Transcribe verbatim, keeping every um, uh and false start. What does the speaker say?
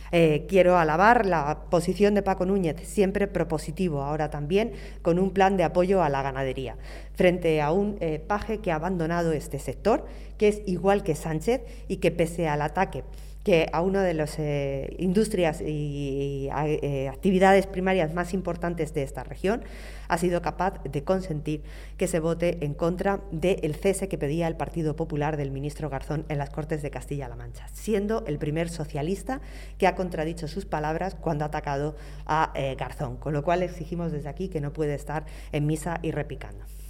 Eh, quiero alabar la posición de Paco Núñez, siempre propositivo, ahora también con un plan de apoyo a la ganadería, frente a un eh, paje que ha abandonado este sector, que es igual que Sánchez y que pese al ataque que a una de las eh, industrias y, y eh, actividades primarias más importantes de esta región, ha sido capaz de consentir que se vote en contra del cese que pedía el Partido Popular del ministro Garzón en las Cortes de Castilla-La Mancha, siendo el primer socialista que ha contradicho sus palabras cuando ha atacado a eh, Garzón, con lo cual exigimos desde aquí que no puede estar en misa y repicando.